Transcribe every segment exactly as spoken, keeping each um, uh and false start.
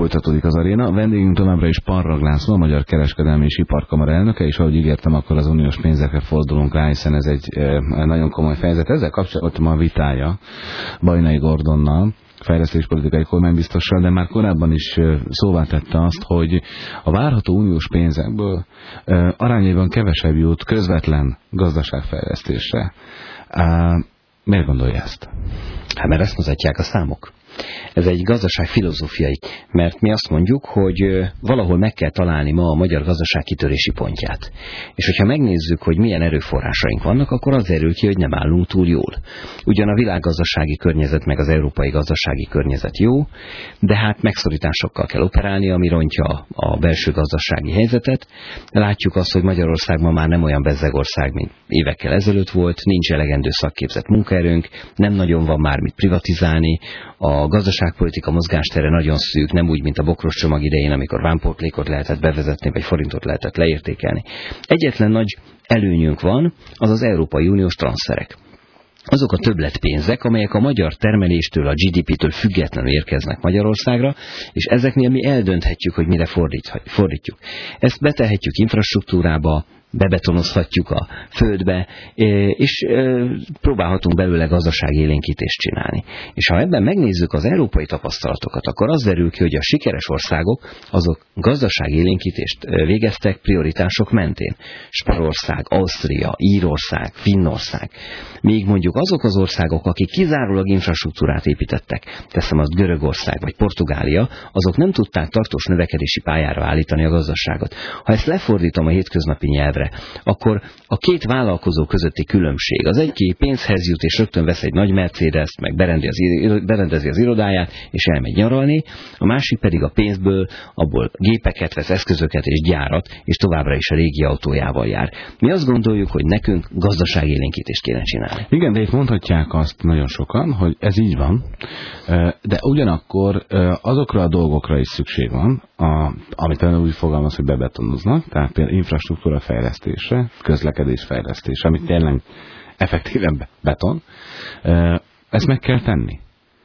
folytatódik az aréna. A vendégünk továbbra is Parrag László, a Magyar Kereskedelmi és Iparkamara elnöke, és ahogy ígértem, akkor az uniós pénzekre fordulunk rá, hiszen ez egy e, nagyon komoly fejezet. Ezzel kapcsolatban a vitája Bajnai Gordonnal, fejlesztéspolitikai kormánybiztossal, de már korábban is szóvá tette azt, hogy a várható uniós pénzekből e, arányaiban kevesebb jut közvetlen gazdaságfejlesztésre. E, miért gondolja ezt? Hát mert ezt mutatják a számok. Ez egy gazdaságfilozófiai, mert mi azt mondjuk, hogy valahol meg kell találni ma a magyar gazdaság kitörési pontját. És hogyha megnézzük, hogy milyen erőforrásaink vannak, akkor az derül ki, hogy nem állunk túl jól. Ugyan a világgazdasági környezet meg az európai gazdasági környezet jó, de hát megszorításokkal kell operálni, ami rontja a belső gazdasági helyzetet. Látjuk azt, hogy Magyarország ma már nem olyan bezzeg ország, mint évekkel ezelőtt volt, nincs elegendő szakképzett munkaerőnk, nem nagyon van már mit privatizálni, a gazdaságpolitika mozgástere nagyon szűk, nem úgy, mint a bokros csomag idején, amikor vámpótlékot lehetett bevezetni, vagy forintot lehetett leértékelni. Egyetlen nagy előnyünk van, az az Európai Uniós transzferek. Azok a többletpénzek, amelyek a magyar termeléstől, a gé dé pé-től függetlenül érkeznek Magyarországra, és ezeknél mi eldönthetjük, hogy mire fordítjuk. Ezt betehetjük infrastruktúrába, bebetonozhatjuk a földbe, és próbálhatunk belőle gazdaságélénkítést csinálni. És ha ebben megnézzük az európai tapasztalatokat, akkor az derül ki, hogy a sikeres országok azok gazdaságélénkítést végeztek prioritások mentén. Spanyolország, Ausztria, Írország, Finnország. Még mondjuk azok az országok, akik kizárólag infrastruktúrát építettek, teszem azt Görögország vagy Portugália, azok nem tudták tartós növekedési pályára állítani a gazdaságot. Ha ezt lefordítom a hétköznapi nyelvre, akkor a két vállalkozó közötti különbség. Az egyik pénzhez jut, és rögtön vesz egy nagy Mercedes-t, meg berendezi az irodáját, és elmegy nyaralni, a másik pedig a pénzből, abból gépeket vesz, eszközöket és gyárat, és továbbra is a régi autójával jár. Mi azt gondoljuk, hogy nekünk gazdaságélénkítést kéne csinálni. Igen, de itt mondhatják azt nagyon sokan, hogy ez így van, de ugyanakkor azokra a dolgokra is szükség van, a, amit ön úgy fogalmaz, hogy bebetonoznak, tehát például infrastruktúra fejlesztése, közlekedés fejlesztése, amit tényleg effektíven beton, ezt meg kell tenni.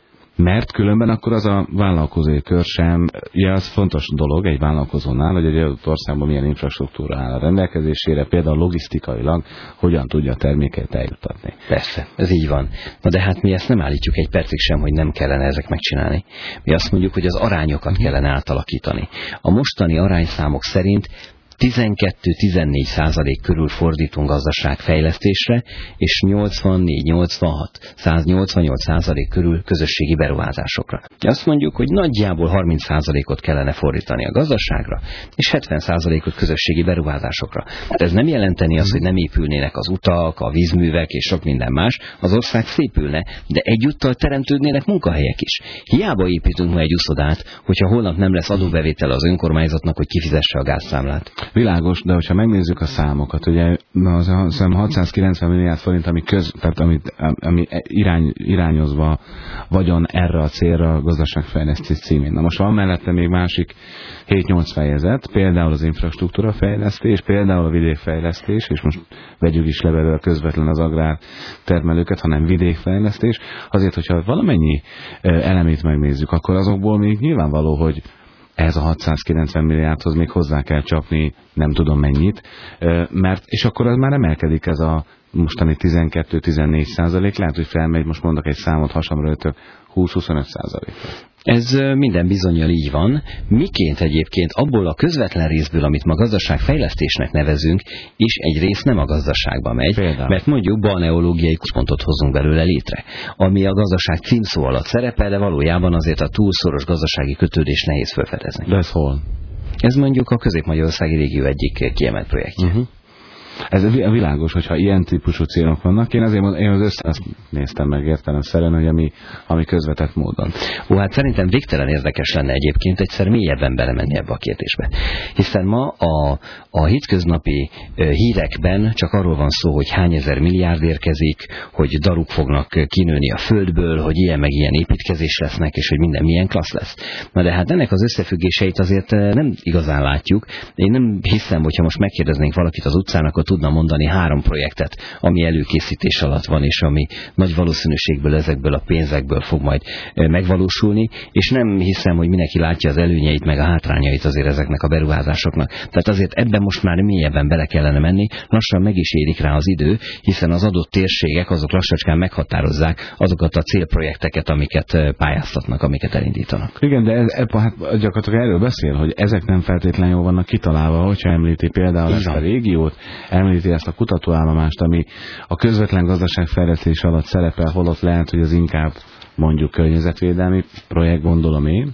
Mert különben akkor az a vállalkozói kör sem, ja, az fontos dolog egy vállalkozónál, hogy egy adott országban milyen infrastruktúra áll a rendelkezésére, például logisztikailag hogyan tudja a terméket eljuttatni. Persze, ez így van. Na de hát mi ezt nem állítjuk egy percig sem, hogy nem kellene ezek megcsinálni. Mi azt mondjuk, hogy az arányokat kellene átalakítani. A mostani arányszámok szerint tizenkettő-tizennégy százalék körül fordítunk gazdaságfejlesztésre, és nyolcvannégy, nyolcvanhat, száznyolcvannyolc százalék körül közösségi beruházásokra. Azt mondjuk, hogy nagyjából harminc százalékot kellene fordítani a gazdaságra, és hetven százalékot közösségi beruházásokra. Hát ez nem jelenteni azt, hogy nem épülnének az utak, a vízművek és sok minden más, az ország szépülne, de egyúttal teremtődnének munkahelyek is. Hiába építünk ma egy uszodát, hogyha holnap nem lesz adóbevétel az önkormányzatnak, hogy kifizesse a gázszámlát. Világos, de hogyha megnézzük a számokat, ugye az hatszázkilencven milliárd forint, ami, köz, tehát ami, ami irány, irányozva vagyon erre a célra a gazdaságfejlesztés címén. Na most van mellette még másik hét-nyolc fejezet, például az infrastruktúra fejlesztés, például a vidékfejlesztés, és most vegyük is le belőle közvetlen az agrártermelőket, hanem vidékfejlesztés. Azért, hogyha valamennyi elemét megnézzük, akkor azokból még nyilvánvaló, hogy ehhez a hatszázkilencven milliárdhoz még hozzá kell csapni nem tudom mennyit, mert, és akkor az már emelkedik ez a mostani tizenkettő-tizennégy százalék, lehet, hogy felmegy, most mondok egy számot, hasamra ötök, húsz-huszonöt százalék. Ez minden bizonnyal így van, miként egyébként abból a közvetlen részből, amit ma gazdaságfejlesztésnek nevezünk, is egy rész nem a gazdaságba megy, Például. mert mondjuk balneológiai központot hozunk belőle létre, ami a gazdaság címszó alatt szerepel, de valójában azért a túlszoros gazdasági kötődés nehéz felfedezni. De ez hol? Ez mondjuk a Közép-Magyarországi régió egyik kiemelt projektje. Uh-huh. Ez világos, hogyha ilyen típusú célok vannak. Én azért én az össze azt néztem meg értelemszerűen, hogy ami, ami közvetett módon. Ó, hát szerintem végtelen érdekes lenne egyébként egyszer mélyebben belemenni ebbe a kérdésbe. Hiszen ma a, a hétköznapi hírekben csak arról van szó, hogy hány ezer milliárd érkezik, hogy daruk fognak kinőni a földből, hogy ilyen meg ilyen építkezés lesznek, és hogy minden milyen klassz lesz. Na de hát ennek az összefüggéseit azért nem igazán látjuk. Én nem hiszem, hogyha most megkérdeznénk valakit az utcán, akkor tudna mondani három projektet, ami előkészítés alatt van, és ami nagy valószínűségből ezekből a pénzekből fog majd megvalósulni, és nem hiszem, hogy mindenki látja az előnyeit, meg a hátrányait azért ezeknek a beruházásoknak. Tehát azért ebben most már mélyebben bele kellene menni, lassan meg is érik rá az idő, hiszen az adott térségek azok lassacskán meghatározzák azokat a célprojekteket, amiket pályáztatnak, amiket elindítanak. Igen, de ez, ez, hát gyakorlatilag erről beszél, hogy ezek nem feltétlenül jól vannak kitalálva, hogyha említi például ezt a régiót, említi ezt a kutatóállomást, ami a közvetlen gazdaságfejlesztés alatt szerepel, holott lehet, hogy az inkább mondjuk környezetvédelmi projekt, gondolom én,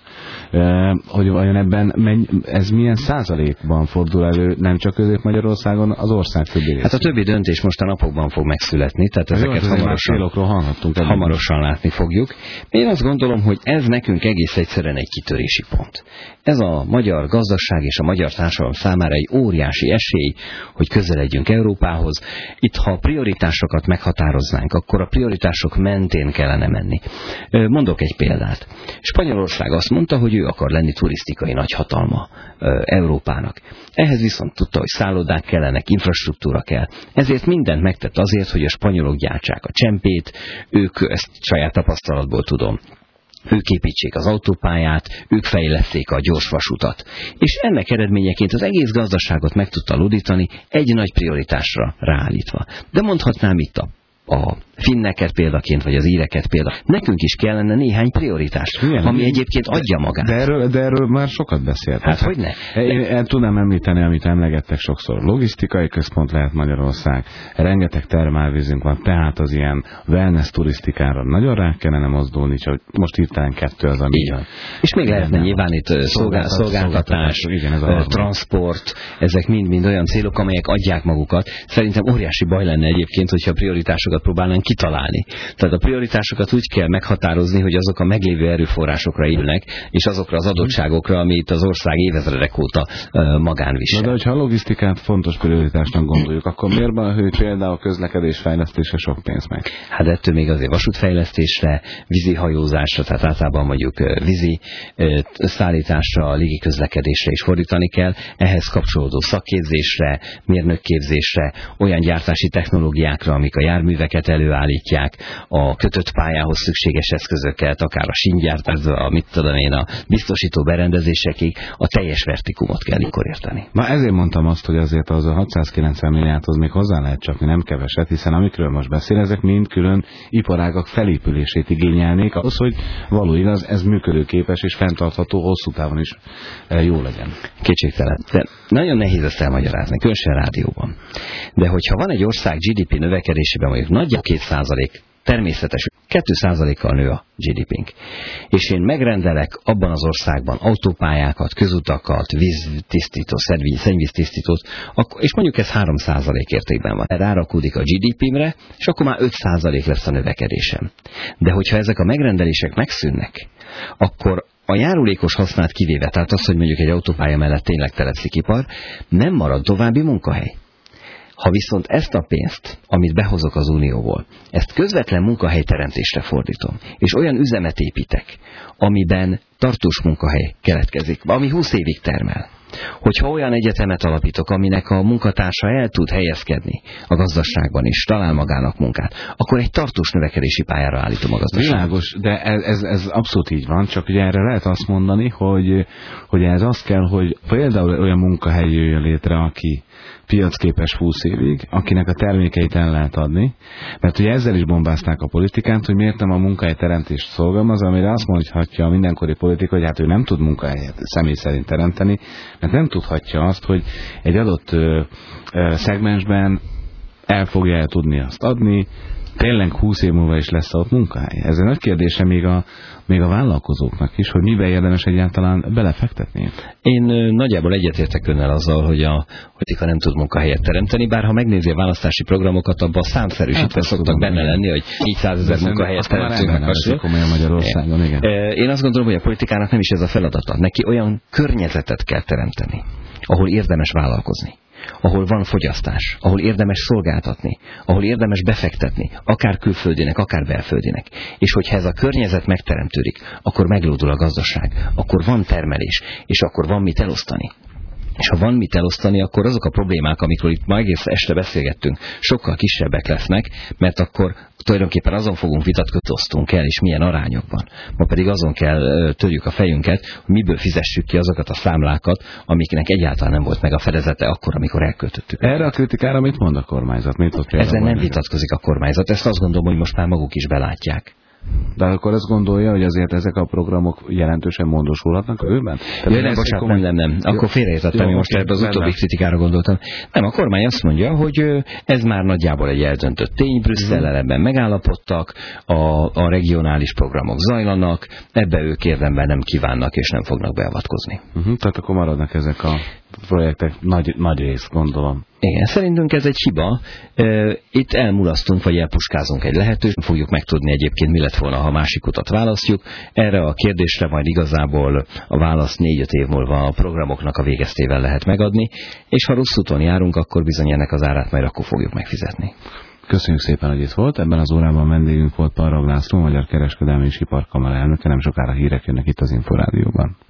hogy vajon ebben menny, ez milyen százalékban fordul elő, nem csak Közép-Magyarországon, az ország többi részén. Hát a többi döntés most a napokban fog megszületni, tehát jó, ezeket hamarosan, hallhattunk, hamarosan látni fogjuk. Én azt gondolom, hogy ez nekünk egész egyszerűen egy kitörési pont. Ez a magyar gazdaság és a magyar társadalom számára egy óriási esély, hogy közeledjünk Európához. Itt, ha prioritásokat meghatároznánk, akkor a prioritások mentén kellene menni. Mondok egy példát. Spanyolország azt mondta, hogy ő akar lenni turisztikai nagyhatalma Európának. Ehhez viszont tudta, hogy szállodák kellenek, infrastruktúra kell. Ezért mindent megtett azért, hogy a spanyolok gyártsák a csempét, ők, ezt saját tapasztalatból tudom, ők építsék az autópályát, ők fejleszték a gyorsvasutat. És ennek eredményeként az egész gazdaságot meg tudta lódítani, egy nagy prioritásra ráállítva. De mondhatnám itt a a finneket példaként, vagy az íreket példaként. Nekünk is kellene néhány prioritást, igen, ami egyébként adja magát. De erről, de erről már sokat beszélt. Hát hogy ne? Én, én tudnám említeni, amit emlegettek sokszor. Logisztikai központ lehet Magyarország, rengeteg termálvízünk van, tehát az ilyen wellness turisztikára nagyon rá kellene mozdulni, csak most hirtelen kettő az, ami... Igen. És még lehetne nyilván itt szolgál, szolgáltatás, igen, transport, ezek mind-mind olyan célok, amelyek adják magukat. Szerintem óriási baj lenne egyébként, hogyha a prioritásokat próbálnánk kitalálni. Tehát a prioritásokat úgy kell meghatározni, hogy azok a meglévő erőforrásokra épülnek, és azokra az adottságokra, amit az ország évezredek óta uh, magán visel. De hogyha a logisztikát fontos prioritásnak gondoljuk, akkor miért van, hogy például a közlekedés fejlesztése sok pénz meg? Hát ettől még azért vasútfejlesztésre, vízi hajózásra, tehát általában mondjuk vízi uh, szállításra, légi közlekedésre is fordítani kell, ehhez kapcsolódó szakképzésre, mérnökképzésre, olyan gyártási technológiákra, amik a járműveket előállítják, a kötött pályához szükséges eszközöket, akár a síngyártásra, a mit tudom én, a biztosító berendezésekig, a teljes vertikumot kell ikor érteni. Na ezért mondtam azt, hogy azért az a hatszázkilencven milliárdhoz még hozzá lehet csapni, nem keveset, hiszen amikről most beszél, ezek mind külön iparágak felépülését igényelnék, ahhoz, hogy való igaz, ez működőképes és fenntartható, hosszú távon is jó legyen. Kétségtelen. De nagyon nehéz ezt elmagyarázni, különösen rádióban. De hogyha van egy ország gé dé pé növekedésében mondjuk nagyjából két százalék, természetes, két százalékkal nő a gé dé pénk. És én megrendelek abban az országban autópályákat, közutakat, víztisztító, szennyvíztisztítót, és mondjuk ez három százalék értékben van. Rárakódik a gé dé pémre, és akkor már öt százalék lesz a növekedésem. De hogyha ezek a megrendelések megszűnnek, akkor a járulékos hasznát kivéve, tehát az, hogy mondjuk egy autópálya mellett tényleg telepszik ipar, nem marad további munkahely. Ha viszont ezt a pénzt, amit behozok az Unióból, ezt közvetlen munkahelyteremtésre fordítom, és olyan üzemet építek, amiben tartós munkahely keletkezik, ami húsz évig termel. Hogyha olyan egyetemet alapítok, aminek a munkatársa el tud helyezkedni a gazdaságban és talál magának munkát, akkor egy tartós növekedési pályára állítom a gazdaságot. Világos, de ez, ez, ez abszolút így van, csak ugye erre lehet azt mondani, hogy, hogy ez az kell, hogy például olyan munkahely jöjjön létre, aki piacképes húsz évig, akinek a termékeit el lehet adni, mert ugye ezzel is bombázták a politikát, hogy miért nem a munkahelyteremtést szolgálmaz, amire azt mondhatja a mindenkori politika, hogy hát ő nem tud munkahelyet személy szerint teremteni, mert nem tudhatja azt, hogy egy adott ö, ö, szegmensben el fogja el tudni azt adni, tényleg húsz év múlva is lesz ott munkahely. Ez egy nagy kérdése még a, még a vállalkozóknak is, hogy miben érdemes egyáltalán belefektetni. Én nagyjából egyetértek önnel azzal, hogy a politika nem tud munkahelyet teremteni, bár ha megnézi a választási programokat, abban számszerűsítve hát, szoktak benne igen. lenni, hogy kétszázezer munkahelyet teremtünk. Magyarországon, igen. Én azt gondolom, hogy a politikának nem is ez a feladata. Neki olyan környezetet kell teremteni, ahol érdemes vállalkozni, ahol van fogyasztás, ahol érdemes szolgáltatni, ahol érdemes befektetni, akár külföldinek, akár belföldinek. És hogyha ez a környezet megteremtődik, akkor meglódul a gazdaság, akkor van termelés, és akkor van mit elosztani. És ha van mit elosztani, akkor azok a problémák, amikről itt ma egész este beszélgettünk, sokkal kisebbek lesznek, mert akkor tulajdonképpen azon fogunk vitatkozni, osztunk el, és milyen arányokban. Ma pedig azon kell törjük a fejünket, hogy miből fizessük ki azokat a számlákat, amiknek egyáltalán nem volt meg a fedezete akkor, amikor elköltöttük. Erre a kritikára mit mond a kormányzat? Mit ott Ezen nem vitatkozik a kormányzat, ezt azt gondolom, hogy most már maguk is belátják. De akkor azt gondolja, hogy azért ezek a programok jelentősen módosulhatnak a jövőben? Ja, nem, bocsánat, komoly... nem, nem, nem. Akkor félreértettem, hogy most ebben az utóbbi kritikára gondoltam. Nem, a kormány azt mondja, hogy ez már nagyjából egy eldöntött tény, Brüsszellel ebben megállapodtak, a, a regionális programok zajlanak, ebbe ők érdemben nem kívánnak és nem fognak beavatkozni. Uh-huh, tehát akkor maradnak ezek a projektek nagy, nagy rész, gondolom. Igen, szerintünk ez egy hiba. Itt elmulasztunk, vagy elpuskázunk egy lehetőséget. Fogjuk megtudni egyébként, mi lett volna, ha a másik utat választjuk. Erre a kérdésre majd igazából a választ négy-öt év múlva a programoknak a végeztével lehet megadni, és ha rossz úton járunk, akkor bizony ennek az árát majd akkor fogjuk megfizetni. Köszönjük szépen, hogy itt volt. Ebben az órában vendégünk volt Parrag László, Magyar Kereskedelmi és Iparkamara elnöke. Nem sokára hírek jönnek itt az Inforádióban.